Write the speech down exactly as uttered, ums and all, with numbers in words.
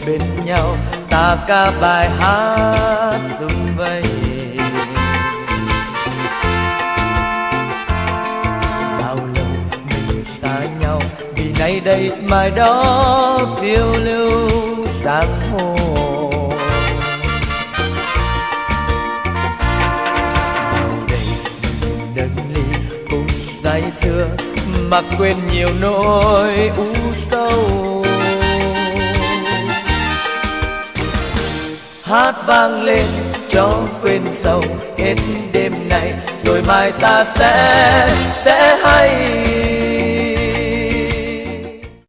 bên nhau ta ca bài hát sum vầy. Bao lâu mình xa nhau vì nay đây mai đó phiêu lưu sang hồ. Vào đây mình nâng ly cùng say sưa mà quên nhiều nỗi u sầu. Hát vang lên cho quên sầu hết đêm nay, rồi mai ta sẽ sẽ hay.